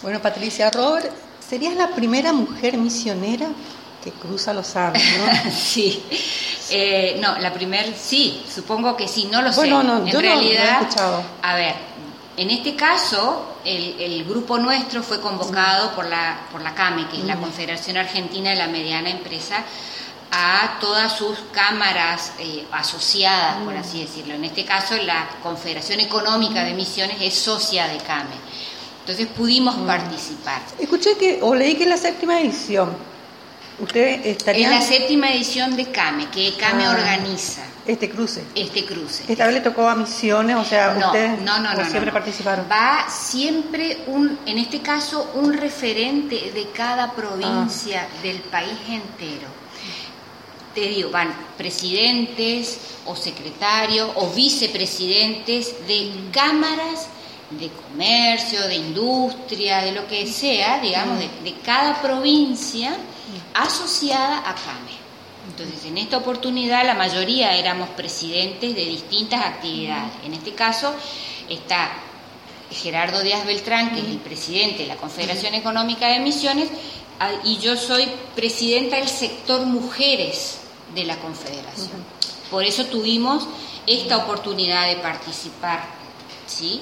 Bueno, Patricia Robert, serías la primera mujer misionera que cruza los Andes, ¿no? Sí. No, la primera, sí, supongo que sí, no lo sé. Bueno, no, en yo realidad, no he escuchado. A ver, en este caso, el grupo nuestro fue convocado por la CAME, que es la Confederación Argentina de la Mediana Empresa, a todas sus cámaras asociadas, por así decirlo. En este caso, la Confederación Económica de Misiones es socia de CAME. Entonces pudimos participar. Escuché o leí que es la 7ª edición. ¿Usted estaría? Es la 7ª edición de CAME, que CAME organiza. Este cruce. Esta vez le tocó a Misiones, o sea, ustedes no, siempre participaron. Va siempre en este caso, un referente de cada provincia del país entero. Te digo, van presidentes o secretarios o vicepresidentes de cámaras de comercio, de industria, de lo que sea, digamos, de cada provincia asociada a CAME. Entonces, en esta oportunidad la mayoría éramos presidentes de distintas actividades. En este caso está Gerardo Díaz Beltrán, que es el presidente de la Confederación Económica de Misiones, y yo soy presidenta del sector mujeres de la Confederación. Por eso tuvimos esta oportunidad de participar, ¿sí?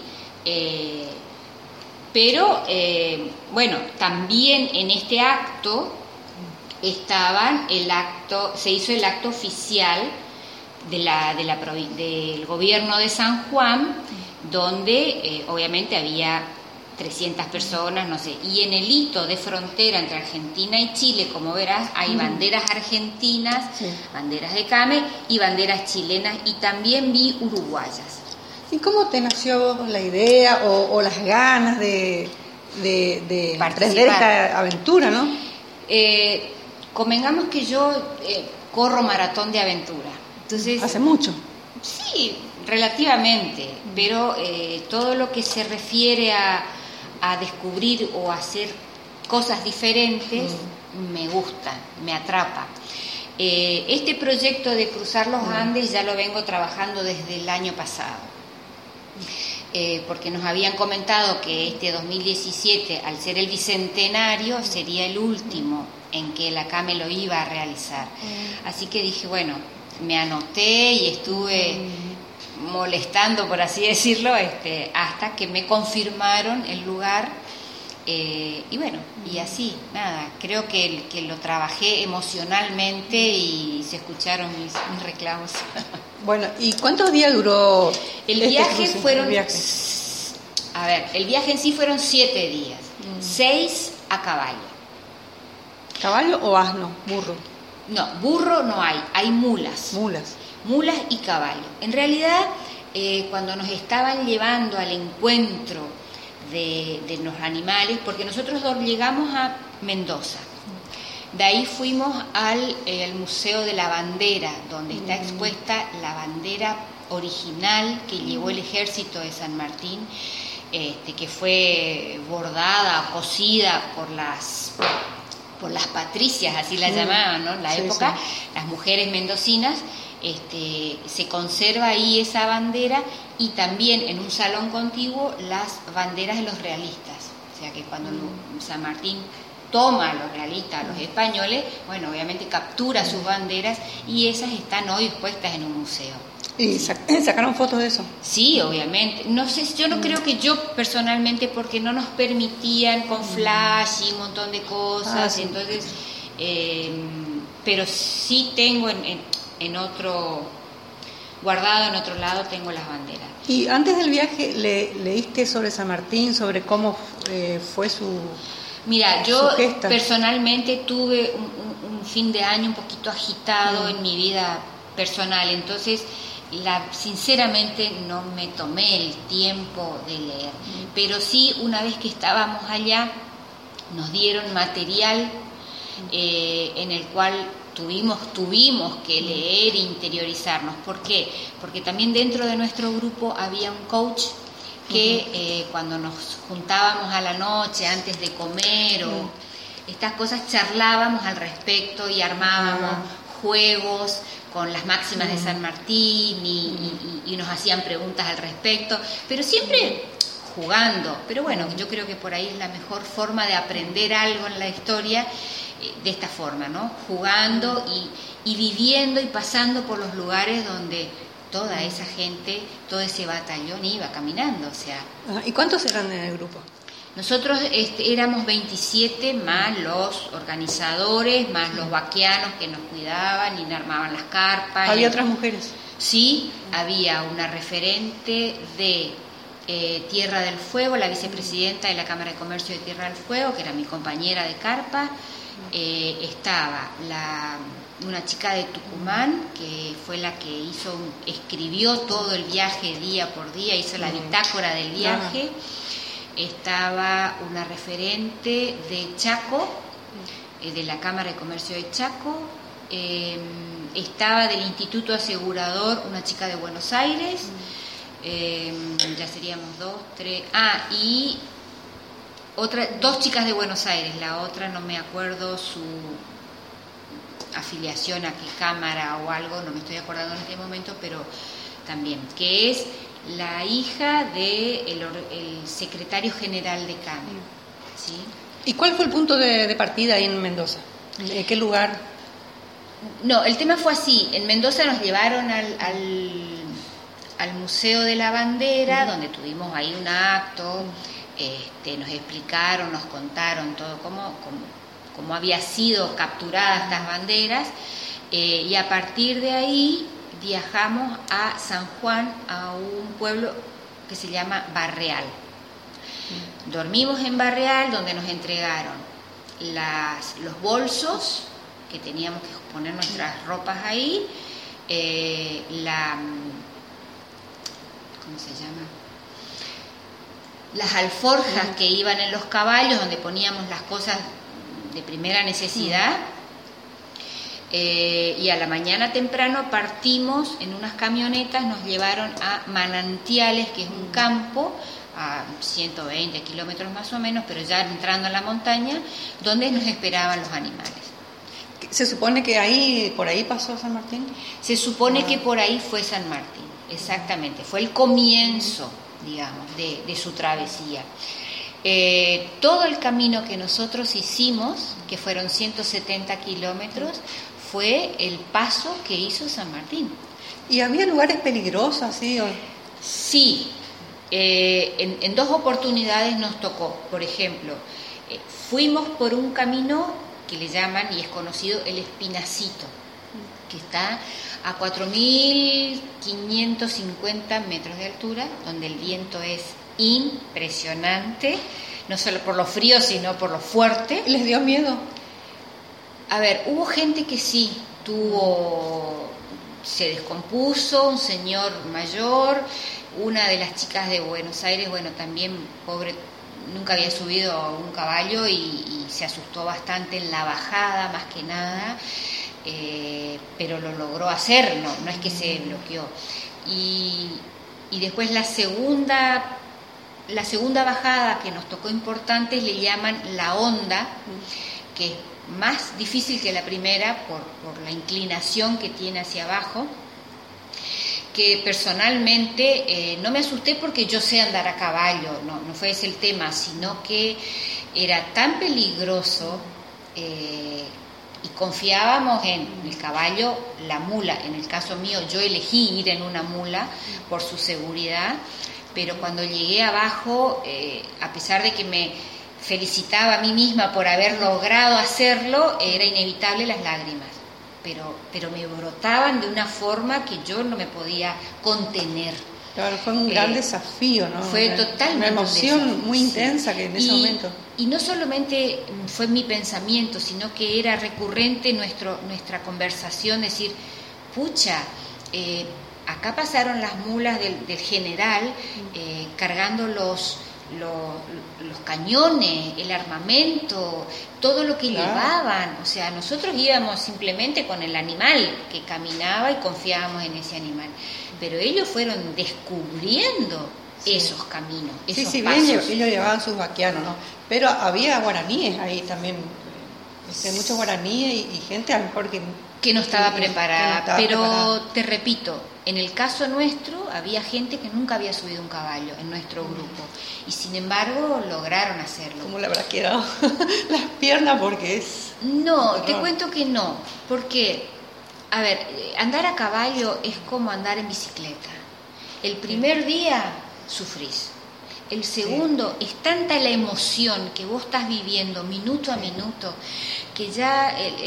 Pero bueno, también en este acto se hizo el acto oficial del gobierno de San Juan, donde obviamente había 300 personas, no sé, y en el hito de frontera entre Argentina y Chile, como verás, hay banderas argentinas, banderas de CAME y banderas chilenas, y también vi uruguayas. ¿Y cómo te nació la idea o las ganas de emprender esta aventura, no? Convengamos que yo corro maratón de aventura. Entonces, ¿hace mucho? Sí, relativamente, pero todo lo que se refiere a descubrir o hacer cosas diferentes me gusta, me atrapa. Este proyecto de cruzar los Andes ya lo vengo trabajando desde el año pasado, porque nos habían comentado que este 2017, al ser el bicentenario, sería el último en que la CAME lo iba a realizar. Así que dije, bueno, me anoté y estuve molestando, por así decirlo, hasta que me confirmaron el lugar, y bueno, y así, nada, creo que lo trabajé emocionalmente y se escucharon mis reclamos. Bueno, ¿y cuántos días duró el viaje? A ver, el viaje en sí fueron 7 días, 6 a caballo. ¿Caballo o asno? ¿Burro? No, burro no hay mulas. Mulas y caballo. En realidad, cuando nos estaban llevando al encuentro de los animales, porque nosotros llegamos a Mendoza, de ahí fuimos al Museo de la Bandera, donde está expuesta la bandera original que llevó el ejército de San Martín, que fue bordada, cosida por las patricias, así la llamaban, ¿no? En la época, las mujeres mendocinas. Se conserva ahí esa bandera, y también en un salón contiguo las banderas de los realistas. O sea que cuando San Martín toma a los realistas, a los españoles, bueno, obviamente captura sus banderas, y esas están hoy expuestas en un museo. ¿Y sacaron fotos de eso? Sí, obviamente. No sé, yo no creo que yo personalmente, porque no nos permitían con flash y un montón de cosas, entonces, pero sí tengo en otro, guardado en otro lado, tengo las banderas. ¿Y antes del viaje leíste sobre San Martín, sobre cómo fue su... Mira, yo personalmente tuve un fin de año un poquito agitado en mi vida personal, entonces sinceramente no me tomé el tiempo de leer, pero sí, una vez que estábamos allá, nos dieron material en el cual tuvimos que leer e interiorizarnos. ¿Por qué? Porque también dentro de nuestro grupo había un coach que cuando nos juntábamos a la noche antes de comer o estas cosas, charlábamos al respecto y armábamos juegos con las máximas de San Martín y nos hacían preguntas al respecto, pero siempre jugando, pero bueno, yo creo que por ahí es la mejor forma de aprender algo en la historia, de esta forma, ¿no? Jugando y viviendo y pasando por los lugares donde toda esa gente, todo ese batallón iba caminando, o sea. ¿Y cuántos eran en el grupo? Nosotros éramos 27 más los organizadores, más los vaquianos que nos cuidaban y armaban las carpas. ¿Había otras mujeres? Sí, había una referente de Tierra del Fuego, la vicepresidenta de la Cámara de Comercio de Tierra del Fuego, que era mi compañera de carpa. Estaba una chica de Tucumán, que fue la que escribió todo el viaje día por día, hizo la bitácora del viaje. Estaba una referente de Chaco, de la Cámara de Comercio de Chaco. Estaba del Instituto Asegurador una chica de Buenos Aires. Ya seríamos 2, 3. Y dos chicas de Buenos Aires. La otra no me acuerdo su afiliación a qué cámara o algo, no me estoy acordando en este momento, pero también, que es la hija del secretario general de CAME. ¿Sí? ¿Y cuál fue el punto de partida ahí en Mendoza? ¿En qué lugar? No, el tema fue así. En Mendoza nos llevaron al Museo de la Bandera, donde tuvimos ahí un acto, nos explicaron, nos contaron todo cómo había sido capturadas estas banderas, y a partir de ahí viajamos a San Juan, a un pueblo que se llama Barreal. Dormimos en Barreal, donde nos entregaron los bolsos, que teníamos que poner nuestras ropas ahí, ¿cómo se llama? Las alforjas que iban en los caballos, donde poníamos las cosas de primera necesidad. Y a la mañana temprano partimos en unas camionetas, nos llevaron a Manantiales, que es un campo a 120 kilómetros más o menos, pero ya entrando a la montaña, donde nos esperaban los animales. ¿Se supone que por ahí pasó San Martín? Se supone que por ahí fue San Martín, exactamente, fue el comienzo, digamos, de su travesía. Todo el camino que nosotros hicimos, que fueron 170 kilómetros, fue el paso que hizo San Martín. ¿Y había lugares peligrosos así? Sí, en 2 oportunidades nos tocó. Por ejemplo, fuimos por un camino que le llaman, y es conocido, el Espinacito, que está a 4.550 metros de altura, donde el viento es impresionante, no solo por lo frío, sino por lo fuerte. ¿Les dio miedo? A ver, hubo gente que sí, se descompuso, un señor mayor, una de las chicas de Buenos Aires, bueno, también pobre, nunca había subido a un caballo y se asustó bastante en la bajada, más que nada, pero lo logró hacer, no es que se bloqueó. Y después la segunda bajada que nos tocó importante le llaman La Honda, que es más difícil que la primera por la inclinación que tiene hacia abajo, que personalmente no me asusté porque yo sé andar a caballo, no fue ese el tema, sino que era tan peligroso y confiábamos en el caballo, la mula. En el caso mío, yo elegí ir en una mula por su seguridad, pero cuando llegué abajo, a pesar de que me felicitaba a mí misma por haber logrado hacerlo, era inevitable las lágrimas, pero me brotaban de una forma que yo no me podía contener. Claro, fue un gran desafío, ¿no? Fue totalmente una emoción muy intensa que en ese momento. Y no solamente fue mi pensamiento, sino que era recurrente nuestra conversación, decir, pucha, acá pasaron las mulas del general cargando los cañones, el armamento, todo lo que llevaban. O sea, nosotros íbamos simplemente con el animal que caminaba y confiábamos en ese animal, pero ellos fueron descubriendo esos caminos, esos pasos. Bien, ellos llevaban sus vaquianos, ¿no? Pero había guaraníes ahí también, muchos guaraníes y gente a lo mejor que que no estaba preparada. Pero te repito, en el caso nuestro había gente que nunca había subido un caballo en nuestro grupo y sin embargo lograron hacerlo. ¿Cómo le habrá quedado las piernas? Porque es... No, te cuento que no, porque, a ver, andar a caballo es como andar en bicicleta. El primer día sufrís. El segundo, es tanta la emoción que vos estás viviendo minuto a minuto, que ya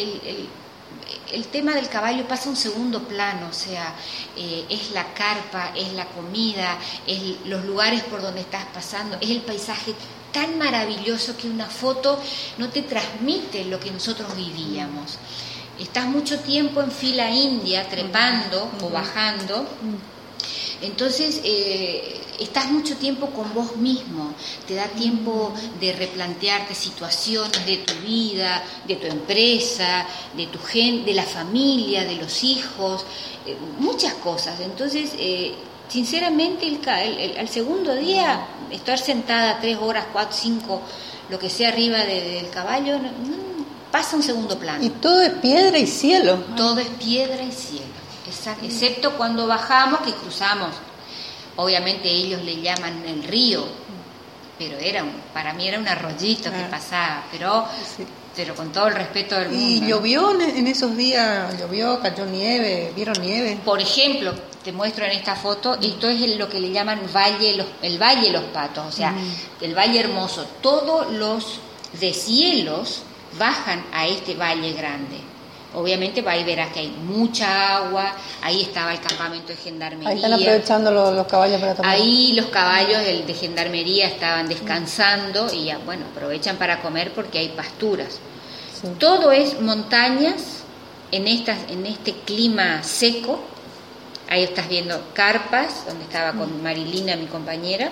el tema del caballo pasa a un segundo plano, o sea, es la carpa, es la comida, es los lugares por donde estás pasando, es el paisaje tan maravilloso que una foto no te transmite lo que nosotros vivíamos. Estás mucho tiempo en fila india, trepando o bajando. Entonces, estás mucho tiempo con vos mismo, te da tiempo de replantearte situaciones de tu vida, de tu empresa, de tu gente, de la familia, de los hijos, muchas cosas. Entonces, sinceramente, al segundo día, estar sentada 3 horas, 4, 5, lo que sea arriba del caballo, pasa a un segundo plano. Y todo es piedra y cielo. Todo es piedra y cielo. Exacto, excepto cuando bajamos, que cruzamos, obviamente ellos le llaman el río, pero para mí era un arroyito que pasaba, pero con todo el respeto del mundo. ¿Y llovió en esos días? ¿Llovió? ¿Cayó nieve? ¿Vieron nieve? Por ejemplo, te muestro en esta foto, esto es lo que le llaman el Valle Los Patos, o sea, el Valle Hermoso. Todos los deshielos bajan a este valle grande. Obviamente ahí verás que hay mucha agua, ahí estaba el campamento de gendarmería. Ahí están aprovechando los caballos para tomar. Ahí los caballos de gendarmería estaban descansando y ya, bueno, aprovechan para comer porque hay pasturas. Sí. Todo es montañas en este clima seco. Ahí estás viendo carpas, donde estaba con Marilina, mi compañera.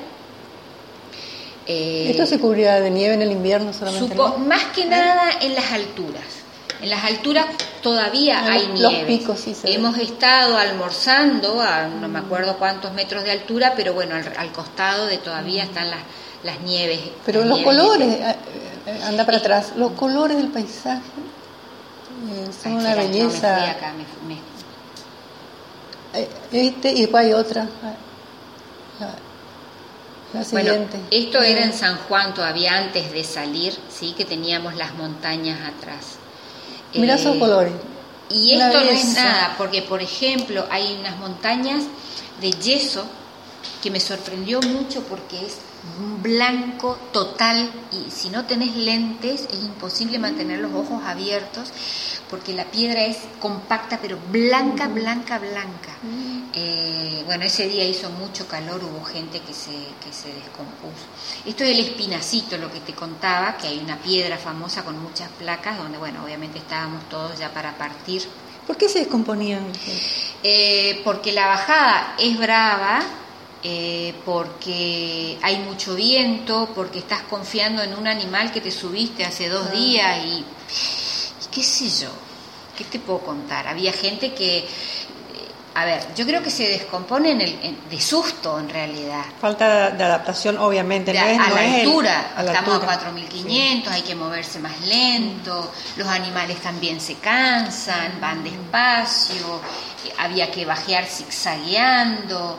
¿Esto se cubría de nieve en el invierno solamente? Más que nada en las alturas. En las alturas todavía hay nieve. Los picos sí se Hemos estado almorzando a no me acuerdo cuántos metros de altura, pero bueno, al costado de todavía están las nieves. Pero los colores, anda para atrás, los colores del paisaje son una belleza. No, me fui acá, y después hay otra. La siguiente. Bueno, esto era en San Juan todavía antes de salir, sí, que teníamos las montañas atrás. Mira esos colores. Y esto no es nada, porque por ejemplo hay unas montañas de yeso que me sorprendió mucho porque es blanco total y si no tenés lentes es imposible mantener los ojos abiertos porque la piedra es compacta pero blanca, blanca, blanca. Bueno, ese día hizo mucho calor, hubo gente que se descompuso. Esto es el Espinacito, lo que te contaba, que hay una piedra famosa con muchas placas donde, bueno, obviamente estábamos todos ya para partir. ¿Por qué se descomponían? Porque la bajada es brava, porque hay mucho viento, porque estás confiando en un animal que te subiste hace 2 días y qué sé yo, ¿qué te puedo contar? Había gente que, a ver, yo creo que se descompone de susto en realidad. Falta de adaptación, obviamente. A la altura, estamos altura. A 4.500, hay que moverse más lento, los animales también se cansan, van despacio, había que bajear zigzagueando.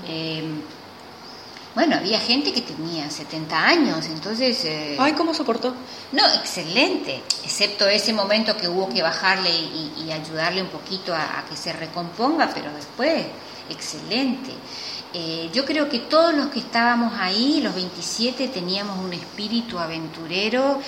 Bueno, había gente que tenía 70 años, entonces... Ay, ¿cómo soportó? No, excelente, excepto ese momento que hubo que bajarle y ayudarle un poquito a que se recomponga, pero después, excelente. Yo creo que todos los que estábamos ahí, los 27, teníamos un espíritu aventurero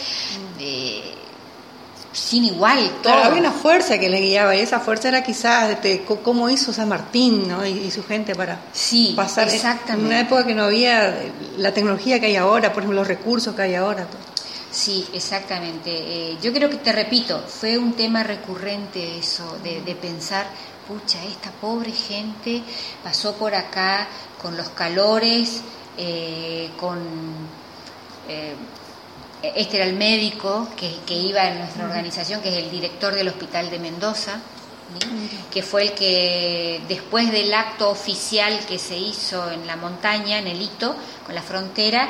sin igual. Claro, había una fuerza que le guiaba y esa fuerza era quizás cómo hizo San Martín, ¿no? y su gente para pasar en una época que no había la tecnología que hay ahora, por ejemplo los recursos que hay ahora. Todo. Sí, exactamente. Yo creo que, te repito, fue un tema recurrente eso, de pensar, pucha, esta pobre gente pasó por acá con los calores, este era el médico que iba en nuestra organización, que es el director del Hospital de Mendoza, ¿sí? Que fue el que después del acto oficial que se hizo en la montaña, en el hito, con la frontera,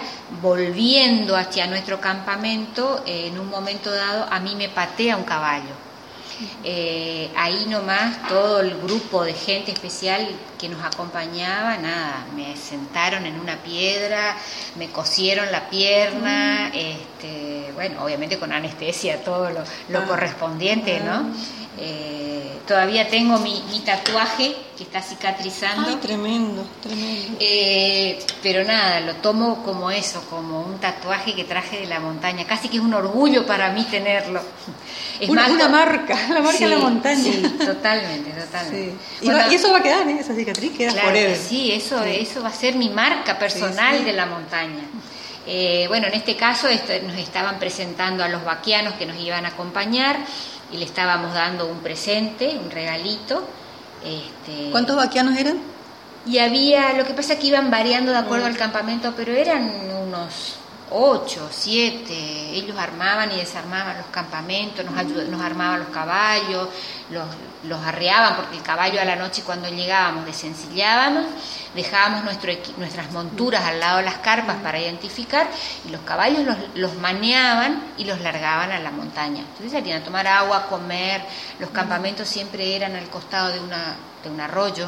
volviendo hacia nuestro campamento, en un momento dado a mí me patea un caballo. Ahí nomás todo el grupo de gente especial que nos acompañaba, nada, me sentaron en una piedra, me cosieron la pierna, bueno, obviamente con anestesia, todo lo correspondiente, ¿no? Todavía tengo mi tatuaje que está cicatrizando. Ay, tremendo, tremendo. Pero nada, lo tomo como eso, como un tatuaje que traje de la montaña. Casi que es un orgullo para mí tenerlo. Es una marca, la marca de la montaña. Sí, totalmente. Sí. Bueno, y eso va a quedar, esa cicatriz queda forever. Sí, eso va a ser mi marca personal de la montaña. Bueno, en este caso nos estaban presentando a los vaquianos que nos iban a acompañar y le estábamos dando un presente, un regalito. ¿Cuántos vaquianos eran? Y lo que pasa es que iban variando de acuerdo al campamento, pero eran unos 8, 7, ellos armaban y desarmaban los campamentos, nos armaban los caballos, los arreaban, porque el caballo a la noche cuando llegábamos desencillábamos, dejábamos nuestras monturas al lado de las carpas para identificar, y los caballos los maneaban y los largaban a la montaña. Entonces salían a tomar agua, a comer, los campamentos siempre eran al costado de un arroyo,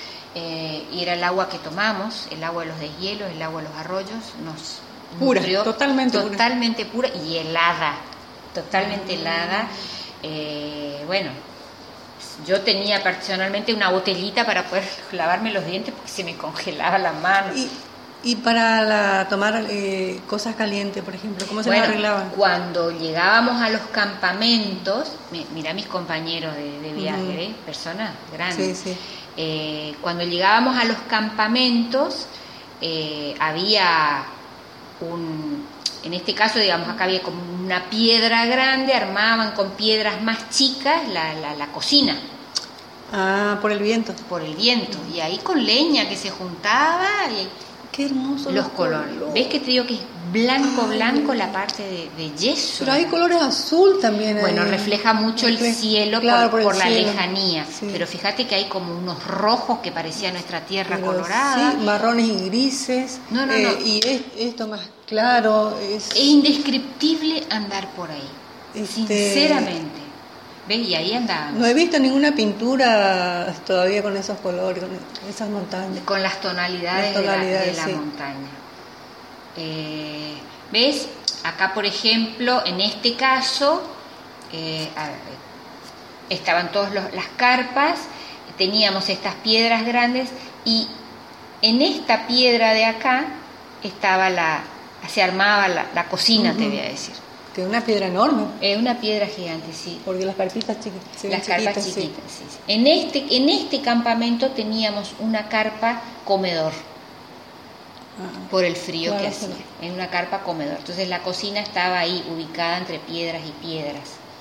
y era el agua que tomamos, el agua de los deshielos, el agua de los arroyos, pura, totalmente pura y helada, totalmente helada. Bueno, yo tenía personalmente una botellita para poder lavarme los dientes porque se me congelaba la mano. Y para tomar cosas calientes, por ejemplo, ¿cómo se las arreglaban? Cuando llegábamos a los campamentos, mira mis compañeros de viaje, personas grandes. Sí. Cuando llegábamos a los campamentos, había en este caso, digamos, acá había como una piedra grande, armaban con piedras más chicas la cocina. Ah, por el viento. Por el viento, y ahí con leña que se juntaba. Qué hermoso los colores. ¿Ves que te digo que es blanco la parte de yeso? Pero hay colores azul también. Bueno, refleja mucho el cielo, claro, por la lejanía. Sí. Pero fíjate que hay como unos rojos que parecía nuestra tierra colorada. Sí, marrones y grises. No. Y esto más claro. Es indescriptible andar por ahí. Sinceramente. ¿Ves? Y ahí andábamos. No he visto ninguna pintura todavía con esos colores, con esas montañas. Con las tonalidades de la montaña. ¿Ves? Acá, por ejemplo, en este caso, estaban todas las carpas, teníamos estas piedras grandes y en esta piedra de acá se armaba la cocina, te voy a decir. Que es una piedra enorme. Una piedra gigante, sí. Porque las carpitas chiquitas. Las carpas chiquitas, sí. En este campamento teníamos una carpa comedor. Por el frío que hacía. En una carpa comedor. Entonces la cocina estaba ahí ubicada entre piedras y piedras.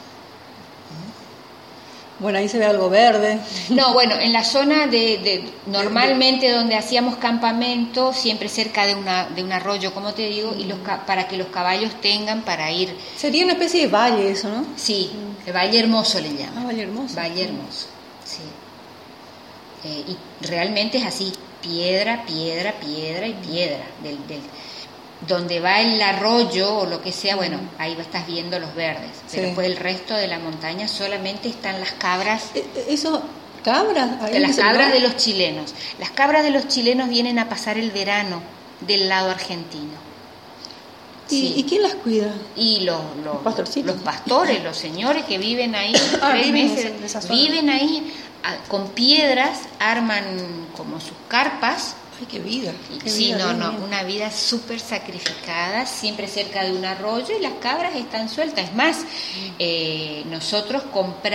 Bueno, ahí se ve algo verde. No, bueno, en la zona normalmente donde hacíamos campamento, siempre cerca de un arroyo, como te digo, y para que los caballos tengan para ir. Sería una especie de valle eso, ¿no? Sí, el Valle Hermoso le llaman. Valle Hermoso. Valle Hermoso, sí. Y realmente es así, piedra y piedra. Donde va el arroyo o lo que sea, bueno, ahí estás viendo los verdes, pero después el resto de la montaña solamente están las cabras. ¿Eso? ¿Cabras? Las cabras de los chilenos. Las cabras de los chilenos vienen a pasar el verano del lado argentino. ¿Y quién las cuida? Y los pastores, los señores que viven ahí 3 meses, viven ahí con piedras, arman como sus carpas. ¡Ay, qué vida! Una vida súper sacrificada, siempre cerca de un arroyo y las cabras están sueltas. Es más, nosotros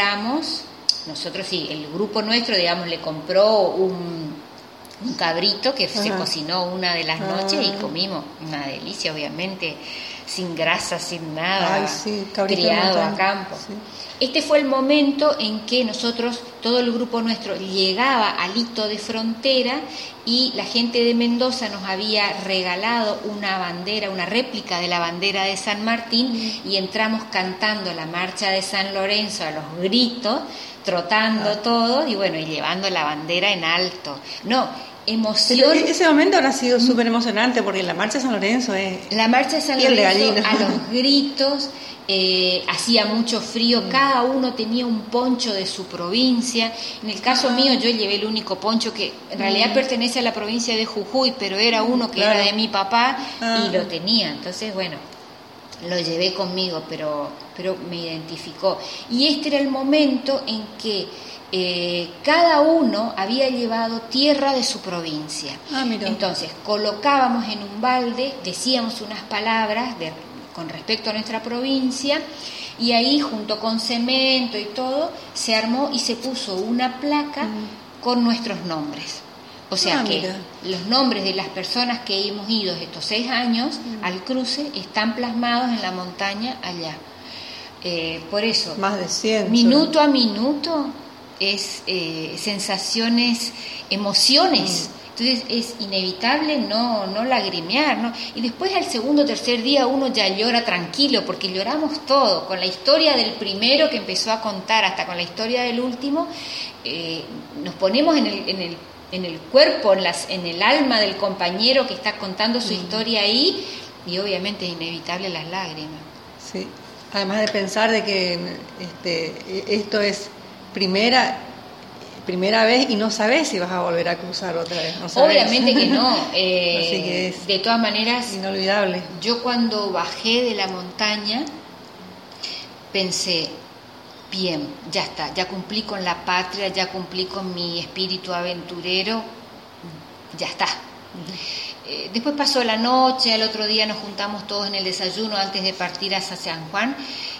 el grupo nuestro, digamos, le compró un cabrito que se cocinó una de las noches y comimos una delicia, obviamente, sin grasa, sin nada, criado a campo. Sí. Este fue el momento en que nosotros, todo el grupo nuestro, llegaba al hito de frontera y la gente de Mendoza nos había regalado una bandera, una réplica de la bandera de San Martín y entramos cantando la marcha de San Lorenzo a los gritos, trotando todos y bueno, y llevando la bandera en alto. Emoción. Pero ese momento habrá sido súper emocionante porque la marcha de San Lorenzo es... La marcha de San Lorenzo a los gritos hacía mucho frío, cada uno tenía un poncho de su provincia. En el caso mío yo llevé el único poncho que en realidad pertenece a la provincia de Jujuy, pero era uno que era de mi papá y lo tenía, entonces bueno, lo llevé conmigo, pero me identificó. Y este era el momento en que cada uno había llevado tierra de su provincia. Entonces colocábamos en un balde, decíamos unas palabras con respecto a nuestra provincia, y ahí junto con cemento y todo se armó y se puso una placa con nuestros nombres. O sea que los nombres de las personas que hemos ido estos 6 años al cruce están plasmados en la montaña allá. Por eso, más de 100, minuto a minuto es sensaciones, emociones. Entonces es inevitable no lagrimear, ¿no? Y después al segundo o tercer día uno ya llora tranquilo, porque lloramos todo, con la historia del primero que empezó a contar hasta con la historia del último. Nos ponemos en el cuerpo, en el alma del compañero que está contando su historia ahí, y obviamente es inevitable las lágrimas. Sí, además de pensar de que esto es primera vez y no sabes si vas a volver a cruzar otra vez. No sabes. Obviamente que no. Así que es de todas maneras, inolvidable. Yo cuando bajé de la montaña pensé, bien, ya está, ya cumplí con la patria, ya cumplí con mi espíritu aventurero, ya está. Después pasó la noche, al otro día nos juntamos todos en el desayuno antes de partir hacia San Juan,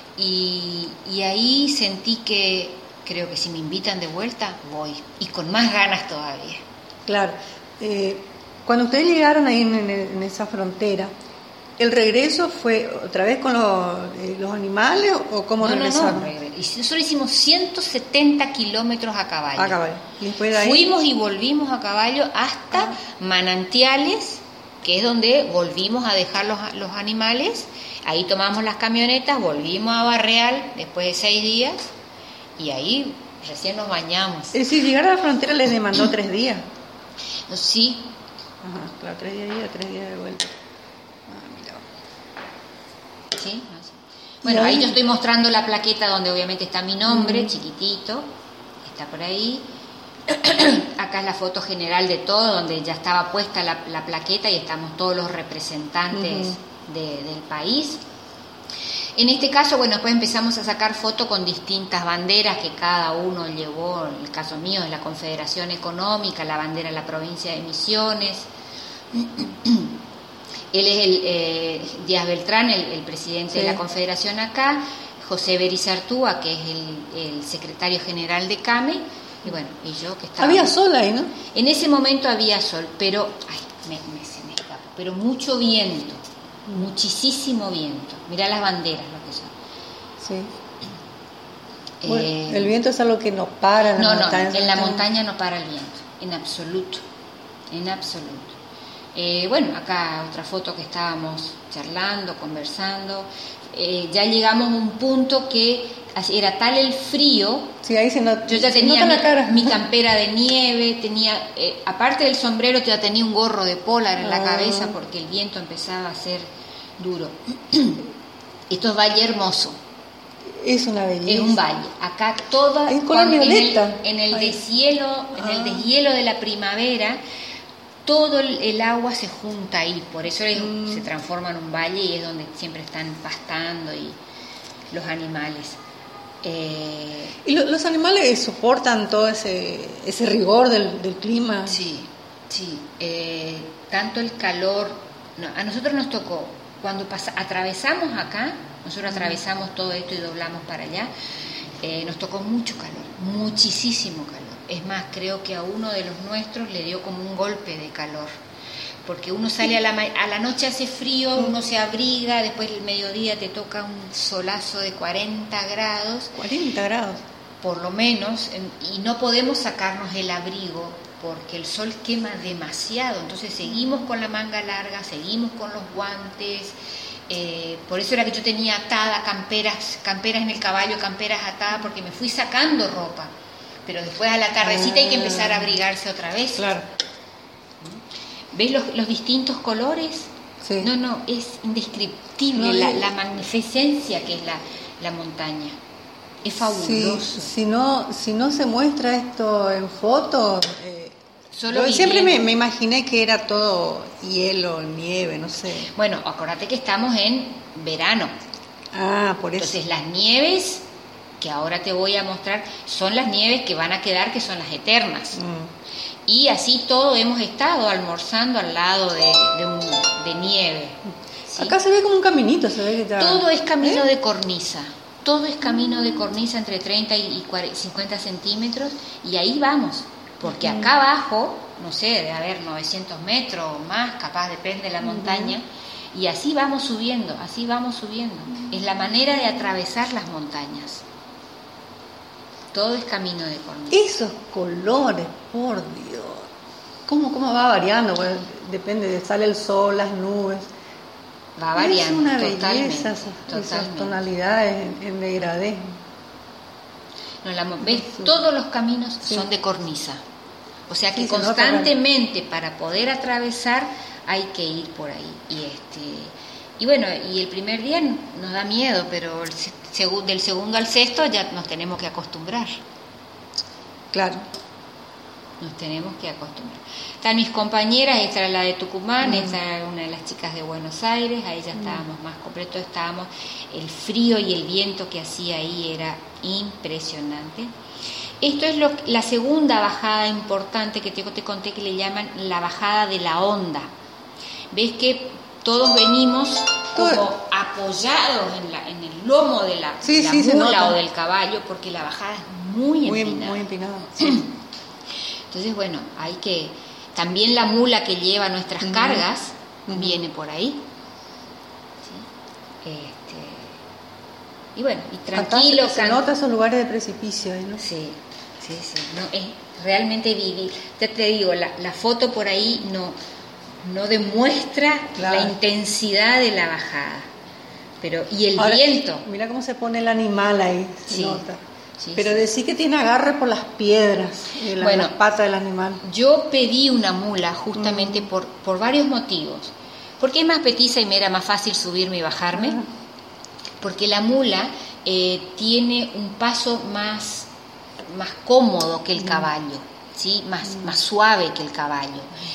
y ahí sentí que creo que si me invitan de vuelta, voy. Y con más ganas todavía. Claro. Cuando ustedes llegaron ahí en esa frontera, ¿el regreso fue otra vez con los animales o cómo regresaron? No. Nosotros hicimos 170 kilómetros a caballo. A caballo. ¿Y después de ahí? Fuimos y volvimos a caballo hasta Manantiales, que es donde volvimos a dejar los animales. Ahí tomamos las camionetas, volvimos a Barreal después de 6 días. Y ahí recién nos bañamos. Es decir, llegar a la frontera les demandó 3 días. Sí. Ajá, claro, 3 días de vuelta. Mira. Sí. Bueno, ahí yo estoy mostrando la plaqueta donde obviamente está mi nombre, chiquitito. Está por ahí. Acá es la foto general de todo, donde ya estaba puesta la plaqueta y estamos todos los representantes del país. En este caso, bueno, después empezamos a sacar fotos con distintas banderas que cada uno llevó. En el caso mío es la Confederación Económica, la bandera de la provincia de Misiones. Él es Díaz Beltrán, el presidente de la Confederación acá, José Berizartúa, que es el secretario general de CAME, y bueno, y yo que estaba... Había sol ahí, ¿no? En ese momento había sol, pero... se me escapó, pero mucho viento. Muchísimo viento. Mirá las banderas, lo que son. Sí. Bueno, el viento es algo que no para en la montaña. En la montaña no para el viento, en absoluto. Bueno, acá otra foto que estábamos charlando, conversando. Ya llegamos a un punto que era tal el frío. Sí, ahí yo ya tenía mi campera de nieve, tenía, aparte del sombrero, ya tenía un gorro de polar en la cabeza porque el viento empezaba a ser duro. Esto es Valle Hermoso. Es una belleza. Es un valle. Acá toda en color violeta. En el deshielo de la primavera, todo el agua se junta ahí, por eso se transforma en un valle y es donde siempre están pastando y los animales. ¿Y los animales soportan todo ese rigor del clima? Sí. Tanto el calor, a nosotros nos tocó, cuando atravesamos acá, nosotros atravesamos todo esto y doblamos para allá, nos tocó mucho calor, muchísimo calor. Es más, creo que a uno de los nuestros le dio como un golpe de calor, porque uno sale a la noche, hace frío, uno se abriga, después el mediodía te toca un solazo de 40 grados. 40 grados. Por lo menos, y no podemos sacarnos el abrigo porque el sol quema demasiado, entonces seguimos con la manga larga, seguimos con los guantes. Por eso era que yo tenía atada camperas en el caballo, camperas atadas, porque me fui sacando ropa. Pero después a la tardecita hay que empezar a abrigarse otra vez. Claro. ¿Ves los distintos colores? Sí. No, es indescriptible la magnificencia que es la montaña. Es fabuloso. Sí, si no se muestra esto en fotos, yo siempre me imaginé que era todo hielo, nieve, no sé. Bueno, acuérdate que estamos en verano. Por eso. Entonces las nieves que ahora te voy a mostrar son las nieves que van a quedar, que son las eternas. Y así todo hemos estado almorzando al lado de nieve. ¿Sí? Acá se ve como un caminito, se ve que está... Todo es camino de cornisa. Todo es camino de cornisa entre 30 y 50 centímetros y ahí vamos. Porque acá abajo, no sé, debe haber 900 metros o más, capaz depende de la montaña. Y así vamos subiendo. Es la manera de atravesar las montañas. Todo es camino de cornisa. Esos colores, por Dios. ¿Cómo va variando? Bueno, depende, sale el sol, las nubes. Va variando. Es una belleza esas tonalidades en degradé. ¿Ves? Todos los caminos son de cornisa. O sea que constantemente para poder atravesar hay que ir por ahí. Y bueno, y el primer día nos da miedo, pero del segundo al sexto ya nos tenemos que acostumbrar. Claro. Nos tenemos que acostumbrar. Están mis compañeras, esta era la de Tucumán, esta era una de las chicas de Buenos Aires, ahí ya estábamos más completos, el frío y el viento que hacía ahí era impresionante. Esto es la segunda bajada importante que te conté, que le llaman la bajada de la onda. Ves que todos venimos como apoyados en el lomo de la mula o del caballo, porque la bajada es muy empinada. Muy empinada. Entonces, bueno, hay que... También la mula que lleva nuestras cargas viene por ahí. ¿Sí? Y bueno, y tranquilo. Se nota esos lugares de precipicio, ¿no? Sí. No, es realmente vivir. Ya te digo, la foto por ahí no demuestra la intensidad de la bajada. Y el viento. Mira cómo se pone el animal ahí, se nota. Sí, pero decís que tiene agarre por las piedras, las patas del animal. Yo pedí una mula justamente por varios motivos. Porque es más petiza y me era más fácil subirme y bajarme. Porque la mula tiene un paso más cómodo que el caballo, ¿sí? más suave que el caballo.